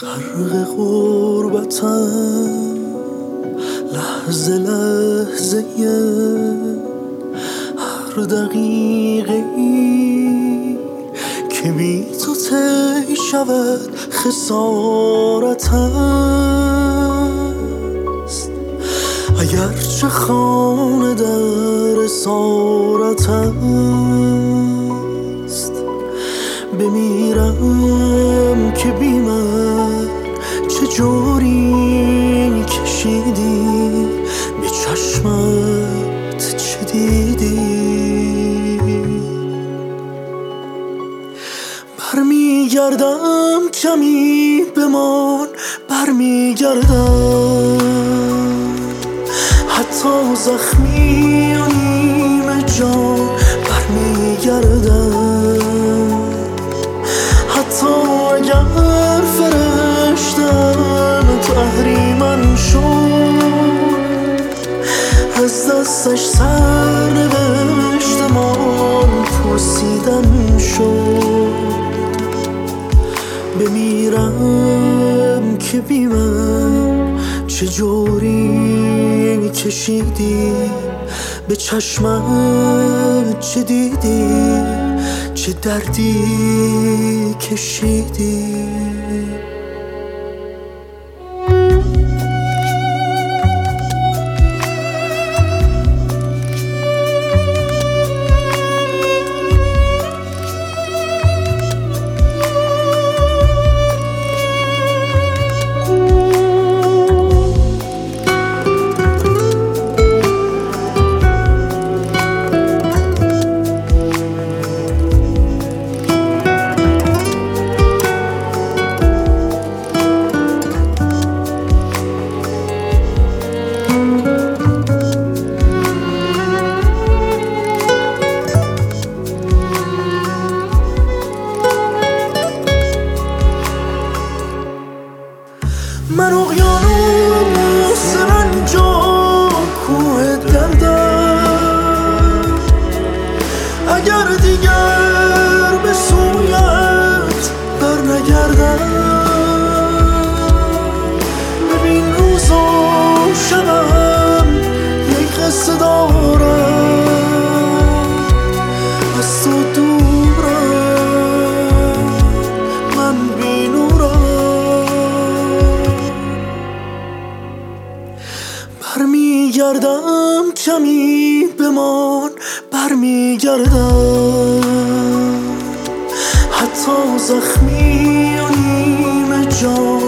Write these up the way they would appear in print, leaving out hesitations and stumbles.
غرق غربتم لحظه لحظه هر دقیقه ای که بی تو طی شود خسارت است. اگرچه خانه در اسارت است، بمیرم که بی من چه جوری کشیدی، به چشمت چه دیدی. برمیگردم کمی بمان، برمیگردم حتی زخمی و نیمه جان، برمیگردم حتی اگر فرشتم تو اهریمن شد، از دستش سرنوشتمان پرسیدن شد. بمیرم که بی من چه جوری کشیدی، به چشمت چه دیدی، چه دردی کشیدی. من اقیانوس رنجا کوه دردم، اگر دیگر به سویت برنگردم. ببین روز و شبم یک قصه دارم، از تو دورم من بی نورم. برمیگردم کمی بمان، برمیگردم حتی زخمی و نیمه جان،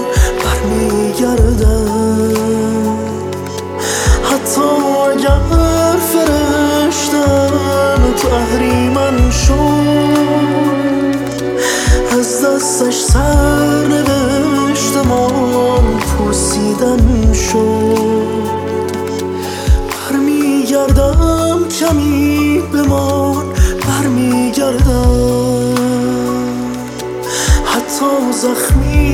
برمیگردم حتی اگر فرشتم تو اهریمن شد، از دستش سرنوشتمان پرسیدن شد. برمیگردم کمی بمان، برمیگردم حتی زخمی